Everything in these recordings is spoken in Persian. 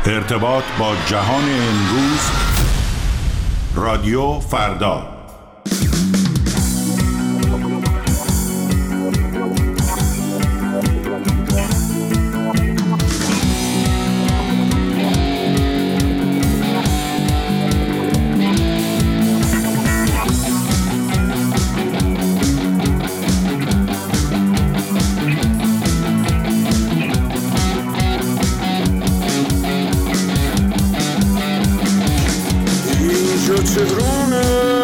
ارتباط با جهان امروز، رادیو فردا. چهرونه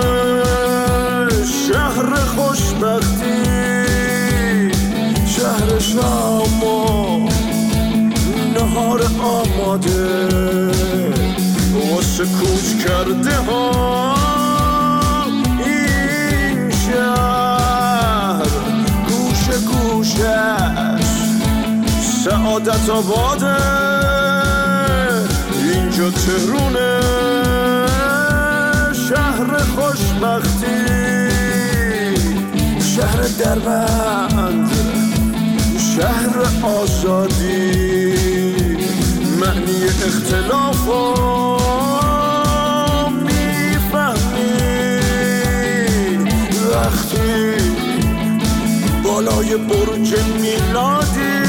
شهر خوشبختی، شهر شام و نهار آماده واسه کوچ کرده ها. این شهر گوشه گوشش سعادت آباده. اینجا تهرونه شهر خوشبختی، شهر دربند، شهر آزادی. معنی اختلاف رو میفهمی وقتی بالای برج میلادی.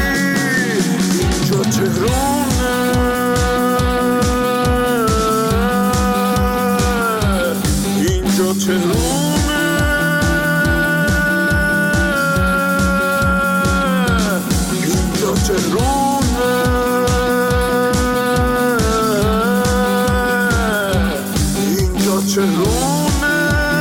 اینجا تهرونه تهرونه اینجا تهرونه اینجا تهرونه.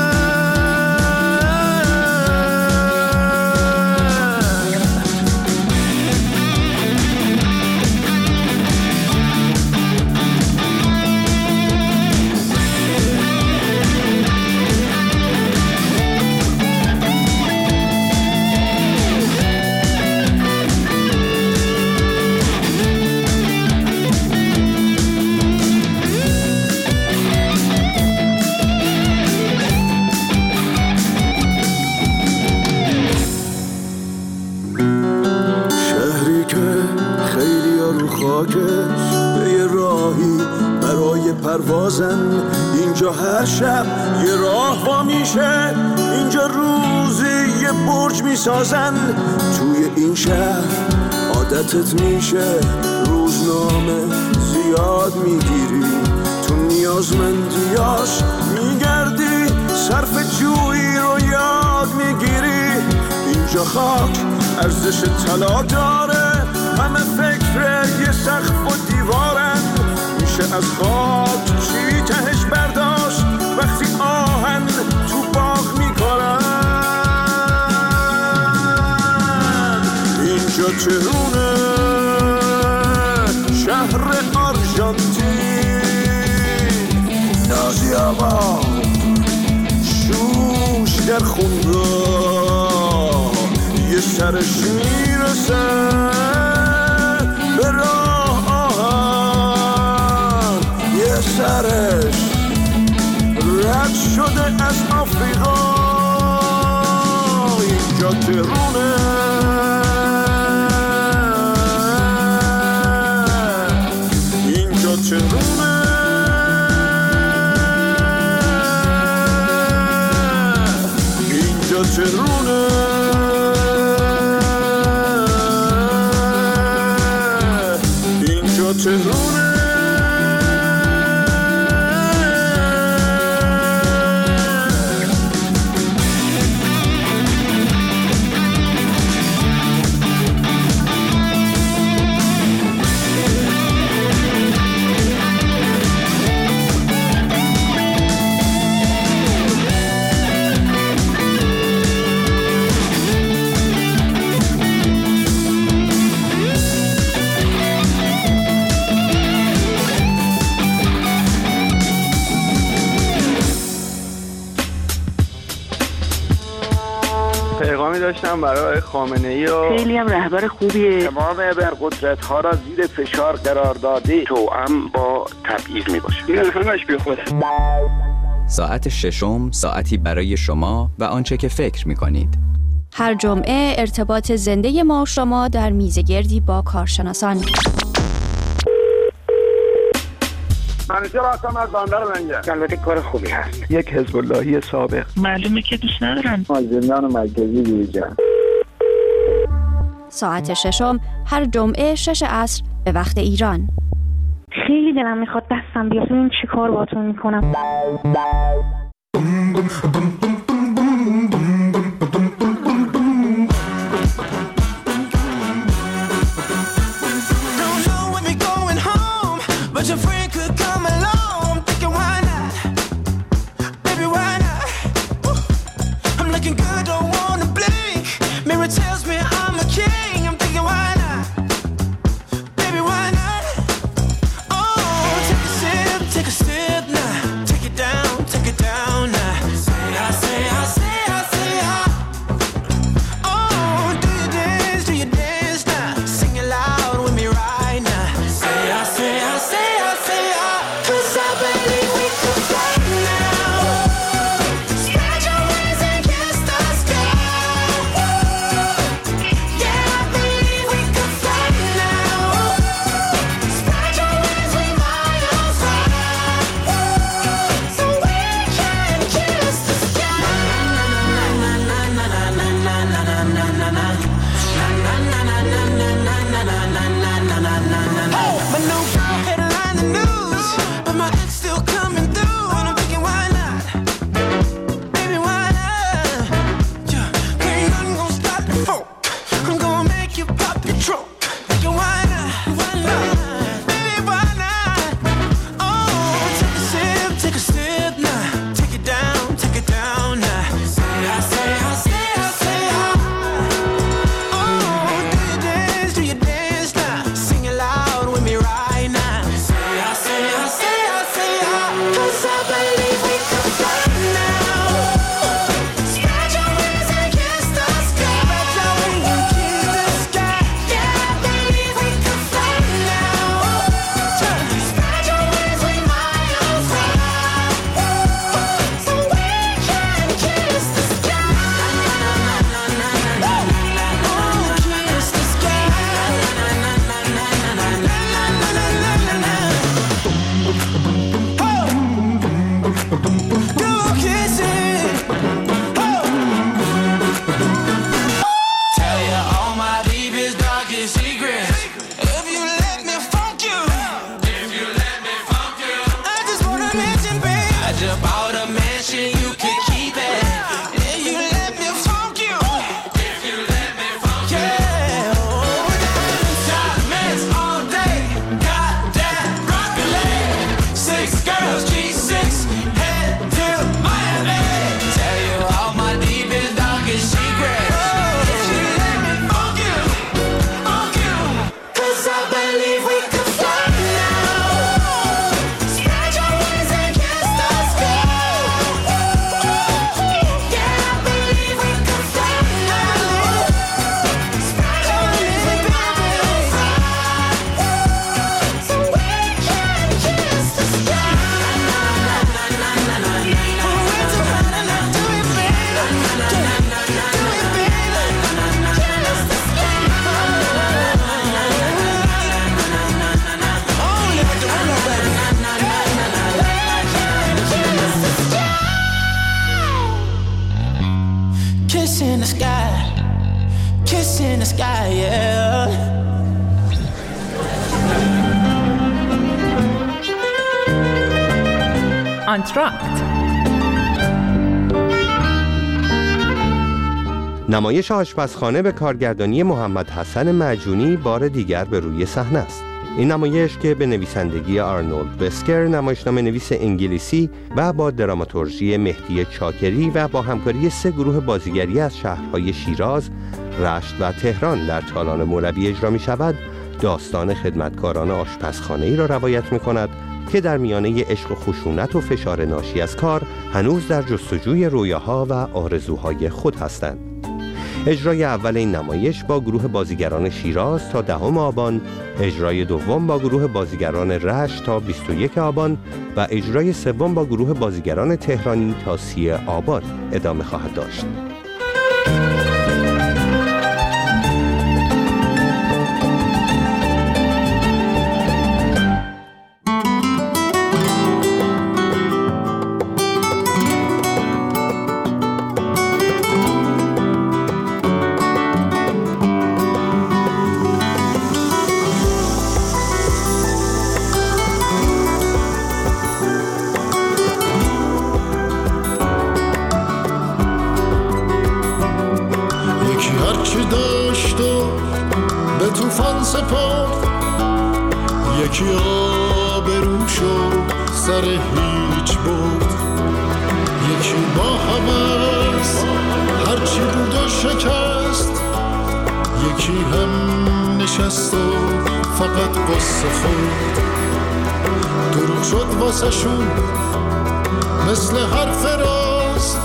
به یه راهی برای پروازن. اینجا هر شب یه راه وا میشه، اینجا روزی یه برج میسازن. توی این شهر عادتت میشه روزنامه زیاد میگیری، تو نیازمندیاش میگردی، صرف جویی رو یاد میگیری. اینجا خاک ارزش طلا داره، همه فکر یه سقف و دیوارن. میشه از خاک چی تهش برداشت وقتی آهن تو باغ میکنن. اینجا تهرونه شهر آرژانتین. نازی آقا شوش در خونگاه یه سرش میرسه به راه آهن، یه سرش رد شده از آفریقا. اینجا تهرونه اینجا تهرونه اینجا تهرونه اینجا تهرونه. پیغامی داشتم برای خامنه‌ای و خیلی هم رهبر خوبیه. تمام ابرقدرت‌ها را زیر فشار قرار داده، توأم با تبعیض میباشه. این همش بیخوده. ساعت ششم، ساعتی برای شما و آنچه که فکر می‌کنید. هر جمعه ارتباط زنده ما و شما در میزگردی با کارشناسان. منیژه راستم از بندر لنگه. البته کار خوبی هست. یک حزب اللهی سابق. معلومه که دوست ندارن. زندان مرکزی بیرجان. ساعت ششم هر جمعه 6 عصر به وقت ایران. خیلی دلم میخواد دستم بیاد این چی کار باهاتون میکنم. آنتراکت. نمایش آشپزخانه به کارگردانی محمد حسن معجونی بار دیگر به روی صحنه است. این نمایش که به نویسندگی آرنولد وسکر، نمایشنامه نویس انگلیسی و با دراماتورژی مهدی چاکری و با همکاری 3 گروه بازیگری از شهرهای شیراز، رشت و تهران در تالان مولوی اجرا می شود، داستان خدمتکاران آشپزخانه‌ای را روایت می کند که در میانه عشق و خشونت و فشار ناشی از کار هنوز در جستجوی رویاها و آرزوهای خود هستند. اجرای اول این نمایش با گروه بازیگران شیراز تا 10 آبان، اجرای دوم با گروه بازیگران رشت تا 21 آبان و اجرای سوم با گروه بازیگران تهرانی تا 30 آبان ادامه خواهد داشت. یکی آبروشو سر هیچ بود، یکی با هوس هرچی بود و شکست، یکی هم نشست و فقط قصه خورد. دروغ شد واسه شون مثل حرف راست،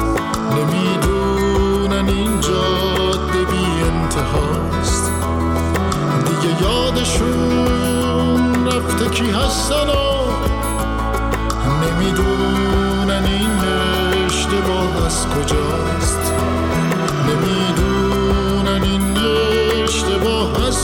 نمیدونن این جاده بی انتهاست. دیگه یادشون رفته کی هستن و نمیدونن این اشتباه از کجاست، نمیدونن این اشتباه از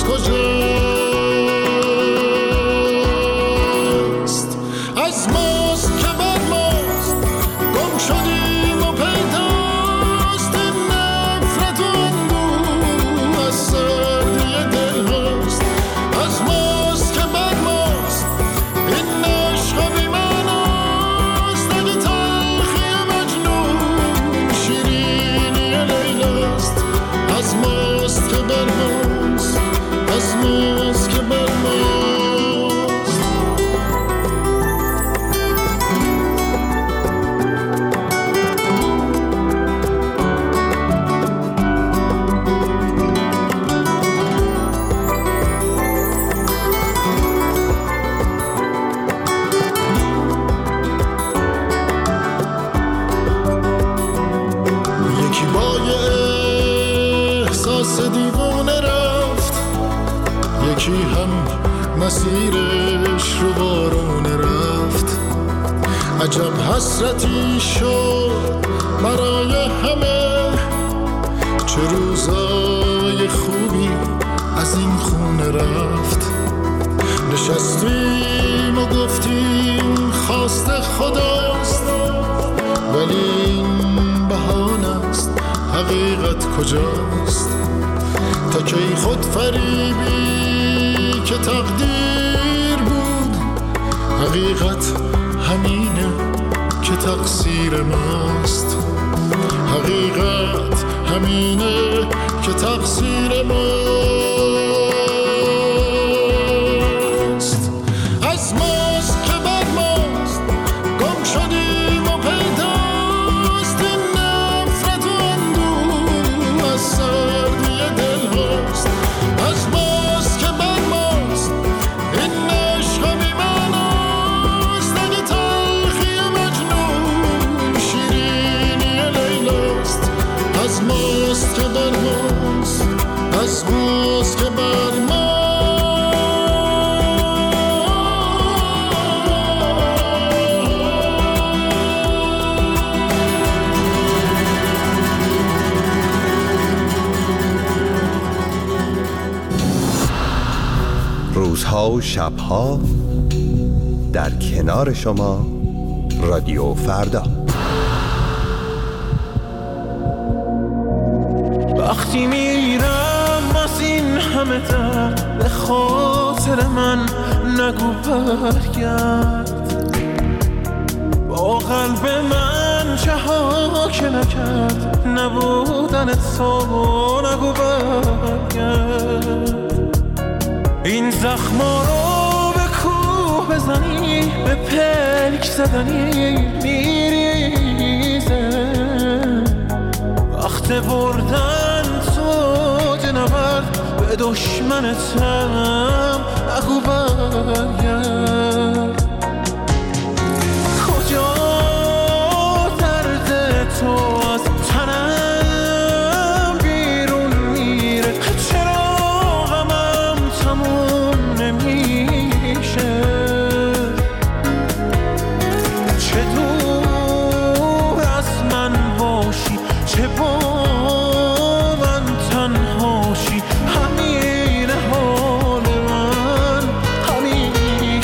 کجاست. از ماست که بر ماست گم شدیم و پیداست، این نفرت و اندوه از سردی دل هاست. از ماست که بر ماست این عشق بی معناست، اگه تلخی مجنون شیرینی لیلاست. از ماست که بر ماست، از ماست که بر ماست. یکی با یه احساس دیوانه رفت، یکی هم مسیرش رو بارونه رفت. عجب حسرتی شد برای همه، چه روزای خوبی از این خونه رفت. نشستیم و گفتیم خواست خداست، ولی این بهانه است، حقیقت کجاست؟ تا کی خود فریبی که تقدیر بود، حقیقت همینه که تقصیر ماست. حقیقت همینه که تقصیر ماست. از ماست که بر ماست گم شدیم و پیداست، این نفرت و اندوه از سردی دل هاست. از ماست که بر ماست این عشق بی معناست، اگه تلخی مجنون شیرینی لیلاست. از ماست که بر ماست، از ماست که بر ماست. روزها و شبها در کنار شما رادیو فردا. وقتی میرم از این همه درد به خاطر من نگو برگرد، با قلب من چه ها که نکرد نبودن تو، نگو برگرد. این زخما رو به کوه بزنی، به پلک زدنی میریزه. وقت بردن تو جنورد به دشمنتم، نگو برگرد. کجا درد تو از تنم بیرون میره، چرا غمم تموم نمیشه؟ چه دور از من باشی، چه با من تنهاشی، همین حال من، همین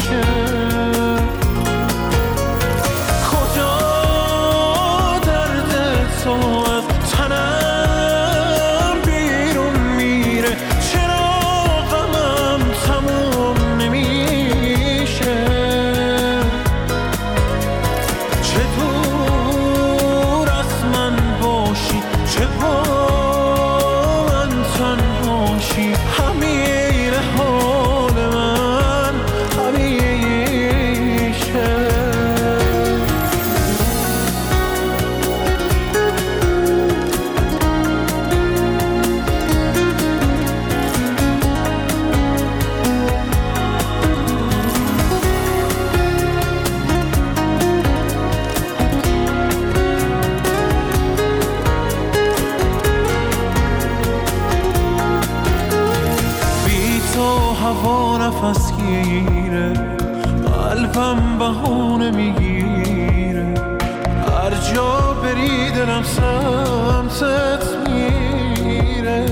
میره، قلبم بهونه میگیره، هر جا بری دلم سمتت میره.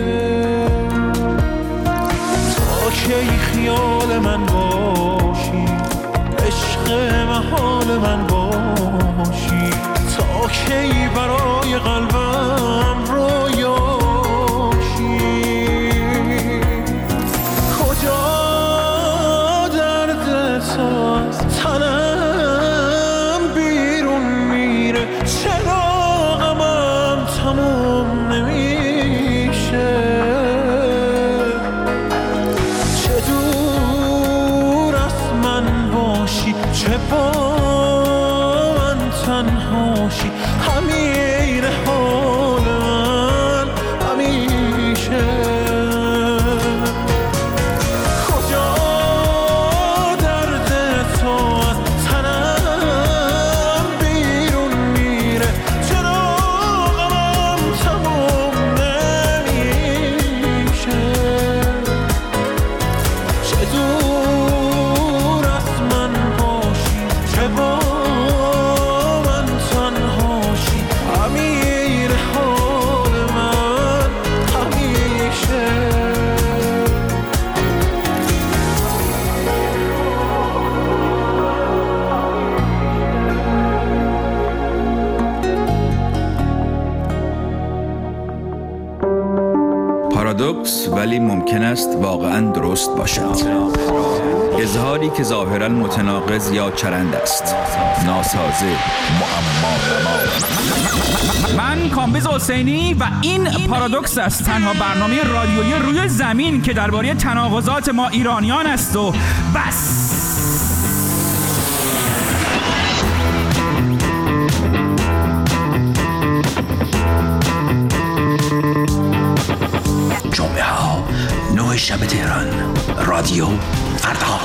تا کی خیال من باشی، عشق محال من باشی، تا کی برای قلبم رویاشی. کجا درد تو از تنم بیرون میره، چرا غمم تموم نمیشه. چه دور از من باشی، چه با من تنهاشی، همین حال من همیشه. کجا درد تو از تنم بیرون میره، چرا غمم تموم نمیشه. چه دور از من باشی، چه با من تنهاشی، امیر حال من همیشه. پارادوکس ولی ممکن است واقعاً درست باشد. اظهاری که ظاهراً متناقض یا چرند است، ناسازه، معما. من کامبیز حسینی و این پارادوکس است، تنها برنامه رادیویی روی زمین که درباره تناقضات ما ایرانیان است و بس. جمعه ها 9 شب تهران، رادیو فردا.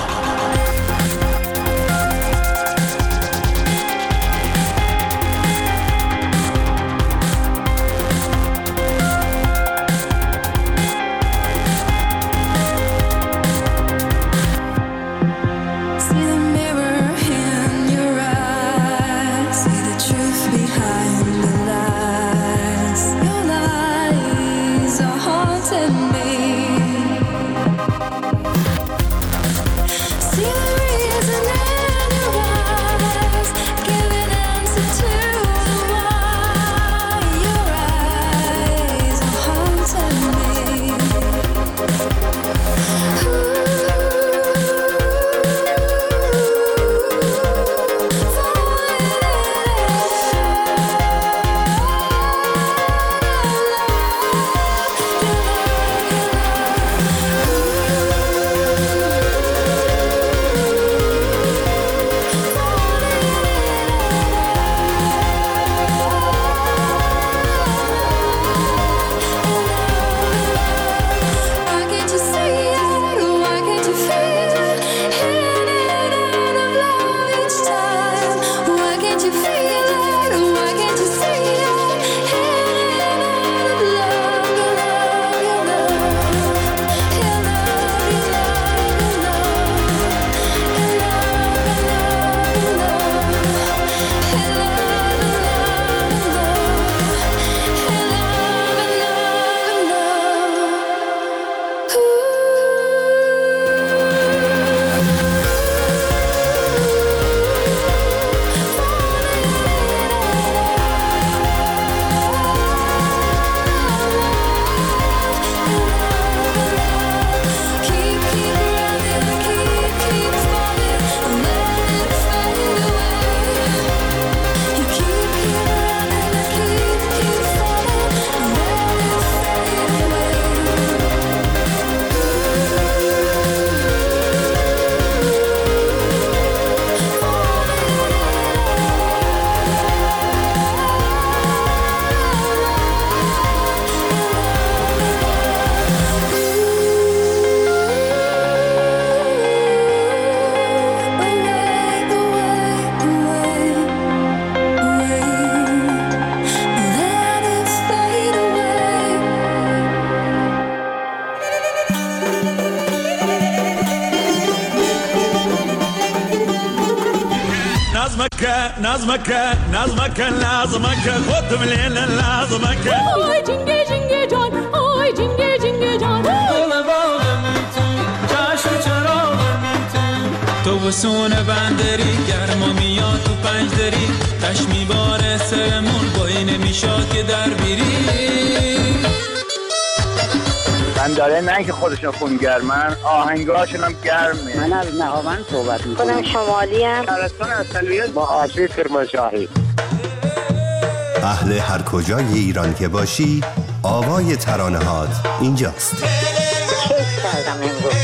نظمك خودم لیل نظمک آی جنگه جنگه جان آی جنگه جنگه جان گل باغم تو جشن چراغم تو بسون بندری گرما میاد تو پنجدری تش میباره سرمون بایی نمیشاد که در بیری بنداره نه که خودشون خونگرمن آهنگاشون هم گرمه. من از نهاوند صحبت میکنم. خودم شمالی هم شهرستان اصلیت با آشی کرمانشاهی. اهل هر کجای ایران که باشی آوای ترانه‌هات اینجاست. کیف کردم امروز.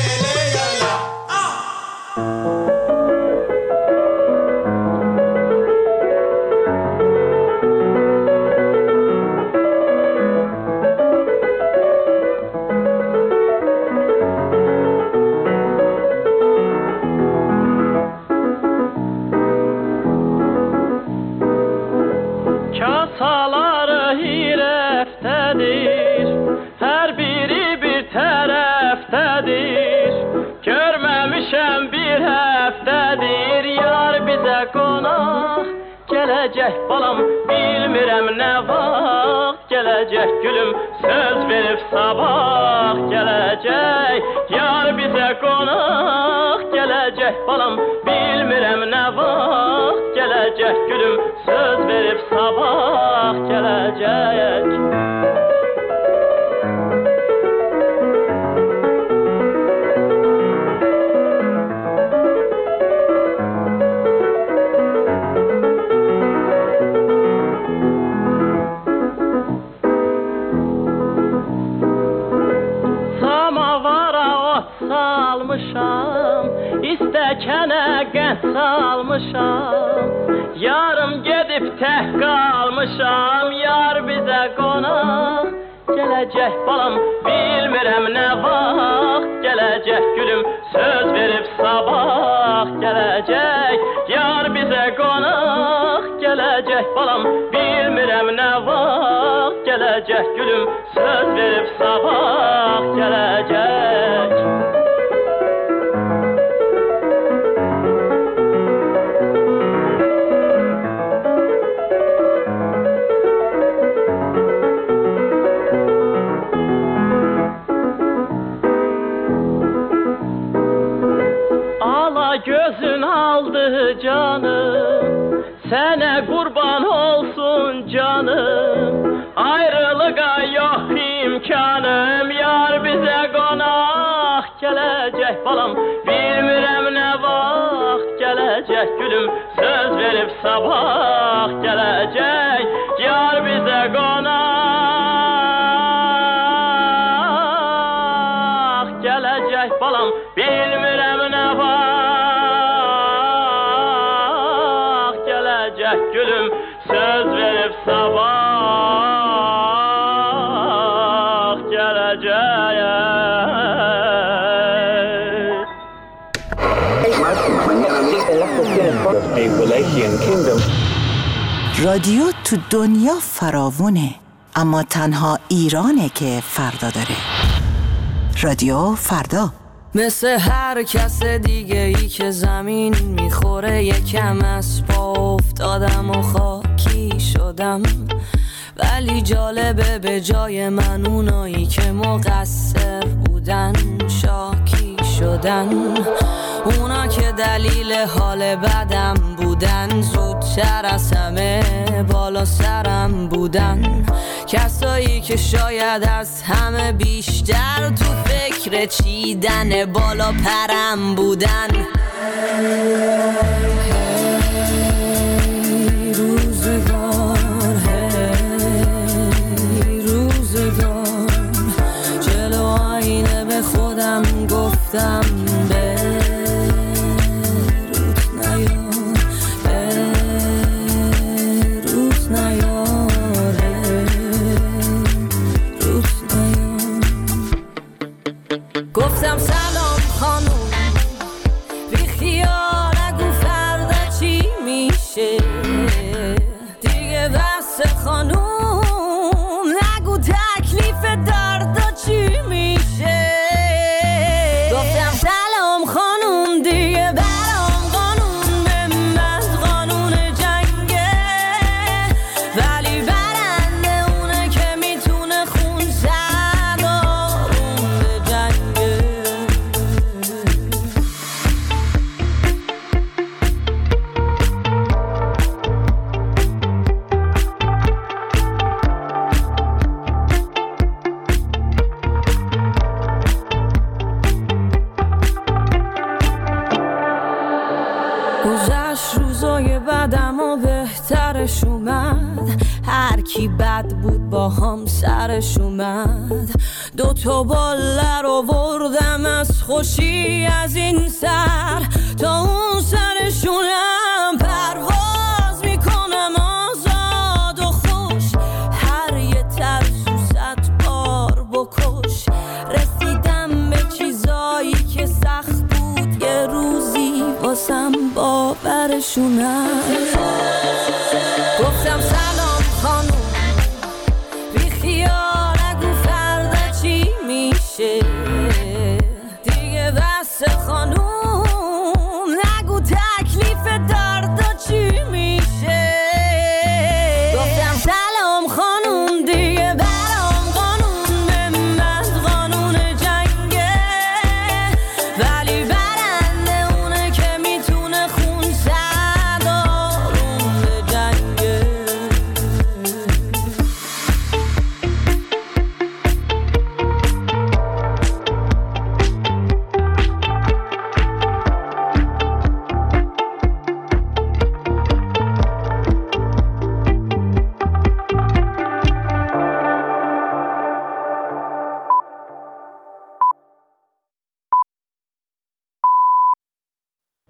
Gelecek balam bilmirəm nə vaxt Gelecek gülüm söz verib sabah Gelecek yar bizə qonaq Gelecek balam bilmirəm nə vaxt Gelecek gülüm söz verib sabah Gelecek İstəkənə qənd salmışam Yarım gedib tək qalmışam Yar bizə qonaq Gələcək balam bilmirəm nə vaxt Gələcək gülüm söz verib sabah Gələcək yar bizə qonaq Gələcək balam bilmirəm nə vaxt Gələcək gülüm söz verib sabah Gələcək gözün aldı canım Sənə qurban olsun canım Ayrılığa yox imkanım Yar bizə qonaq Gələcək balam bilmirəm nə vaxt Gələcək gülüm söz verib sabah Gələcək yar bizə qonaq Gələcək balam bilmirəm nə vaxt gülüm söz verib sabah gələcək رادیو تو دنیا فراوونه اما تنها ایرانه که فردا داره رادیو فردا مثل هر کس دیگه ای که زمین میخوره یکم از پا افتادم و خاکی شدم ولی جالبه به جای من اونایی که مقصر بودن شاکی شدن اونا که دلیل حال بدم بودن زودتر از همه بالا سرم بودن کسایی که شاید از همه بیشتر تو فکر چیدن بالا پرم بودن روزگار جلو آینه به خودم گفتم گفتم سلام خانوم بی خیالت گذشت روزای بعدم و بهترش اومد، هر کی بد بود با هم سرش اومد. 2 باله رو بردم از خوشی از این سر تا اون سرشونم، پرواز میکنم آزاد و خوش، هر یه ترسو 100 بار بکش. رسیدم به چیزایی که سخت بود، یه روزی واسم باورشونم.